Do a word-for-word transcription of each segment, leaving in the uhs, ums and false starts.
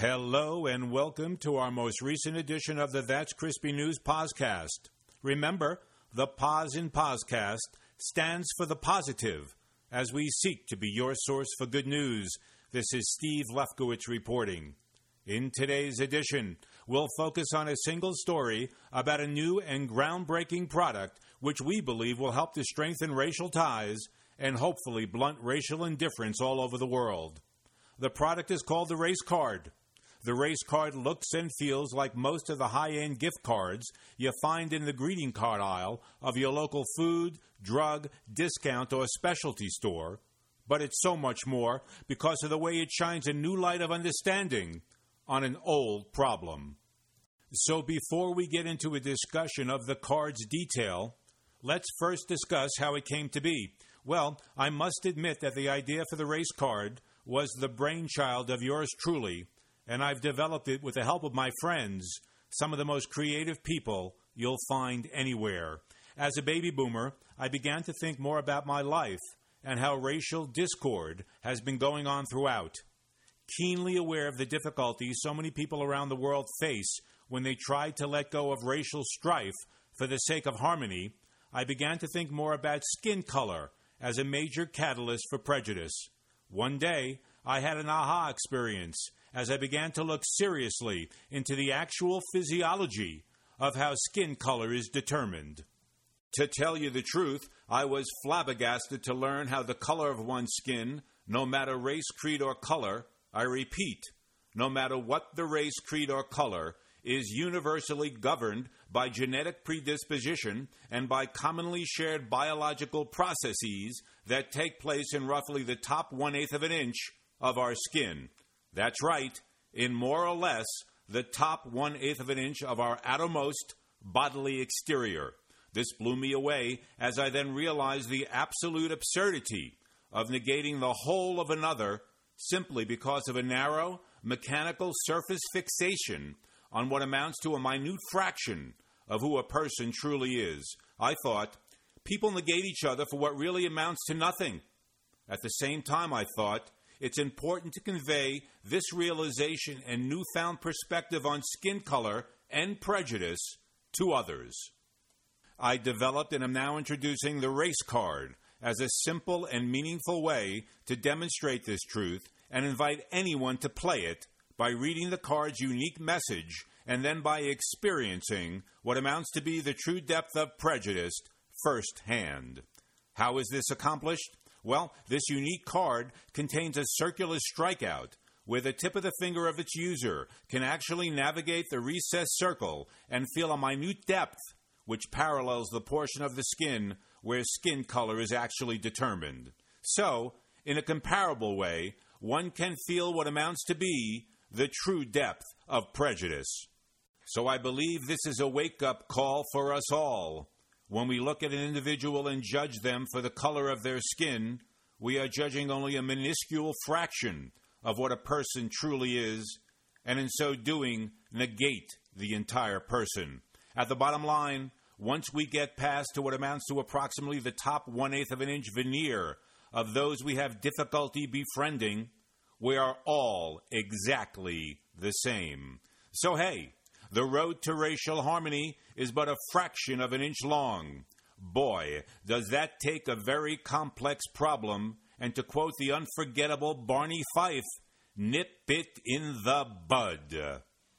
Hello and welcome to our most recent edition of the That's Crispy News podcast. Remember, the Pos in Poscast stands for the positive, as we seek to be your source for good news. This is Steve Lefkowitz reporting. In today's edition, we'll focus on a single story about a new and groundbreaking product which we believe will help to strengthen racial ties and hopefully blunt racial indifference all over the world. The product is called the Race Card. The Race Card looks and feels like most of the high-end gift cards you find in the greeting card aisle of your local food, drug, discount, or specialty store, but it's so much more because of the way it shines a new light of understanding on an old problem. So before we get into a discussion of the card's detail, let's first discuss how it came to be. Well, I must admit that the idea for the Race Card was the brainchild of yours truly, and I've developed it with the help of my friends, some of the most creative people you'll find anywhere. As a baby boomer, I began to think more about my life and how racial discord has been going on throughout. Keenly aware of the difficulties so many people around the world face when they try to let go of racial strife for the sake of harmony, I began to think more about skin color as a major catalyst for prejudice. One day, I had an aha experience as I began to look seriously into the actual physiology of how skin color is determined. To tell you the truth, I was flabbergasted to learn how the color of one's skin, no matter race, creed, or color, I repeat, no matter what the race, creed, or color, is universally governed by genetic predisposition and by commonly shared biological processes that take place in roughly the top one-eighth of an inch of our skin. That's right, in more or less the top one-eighth of an inch of our outermost bodily exterior. This blew me away as I then realized the absolute absurdity of negating the whole of another simply because of a narrow, mechanical surface fixation on what amounts to a minute fraction of who a person truly is. I thought, people negate each other for what really amounts to nothing. At the same time, I thought, it's important to convey this realization and newfound perspective on skin color and prejudice to others. I developed and am now introducing the Race Card as a simple and meaningful way to demonstrate this truth and invite anyone to play it by reading the card's unique message and then by experiencing what amounts to be the true depth of prejudice firsthand. How is this accomplished? Well, this unique card contains a circular strikeout where the tip of the finger of its user can actually navigate the recessed circle and feel a minute depth which parallels the portion of the skin where skin color is actually determined. So, in a comparable way, one can feel what amounts to be the true depth of prejudice. So I believe this is a wake-up call for us all. When we look at an individual and judge them for the color of their skin, we are judging only a minuscule fraction of what a person truly is, and in so doing, negate the entire person. At the bottom line, once we get past to what amounts to approximately the top one-eighth of an inch veneer of those we have difficulty befriending, we are all exactly the same. So hey, the road to racial harmony is but a fraction of an inch long. Boy, does that take a very complex problem, and to quote the unforgettable Barney Fife, nip it in the bud.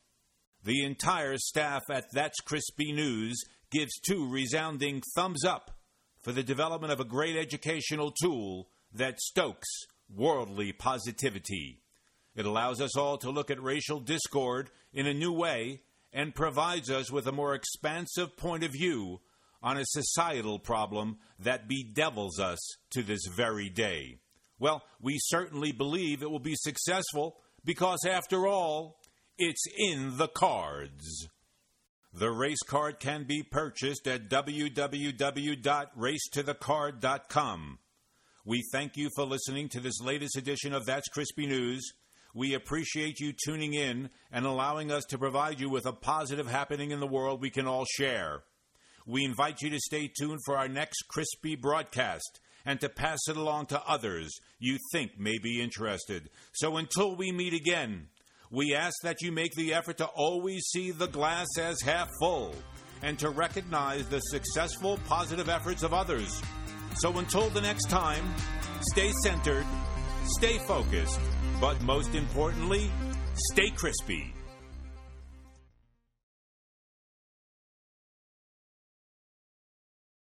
The entire staff at That's Crispy News gives two resounding thumbs up for the development of a great educational tool that stokes worldly positivity. It allows us all to look at racial discord in a new way and provides us with a more expansive point of view on a societal problem that bedevils us to this very day. Well, we certainly believe it will be successful because, after all, it's in the cards. The Race Card can be purchased at w w w dot race to the card dot com. We thank you for listening to this latest edition of That's Crispy News. We appreciate you tuning in and allowing us to provide you with a positive happening in the world we can all share. We invite you to stay tuned for our next Crispy broadcast and to pass it along to others you think may be interested. So until we meet again, we ask that you make the effort to always see the glass as half full and to recognize the successful, positive efforts of others. So until the next time, stay centered, stay focused, but most importantly, stay crispy.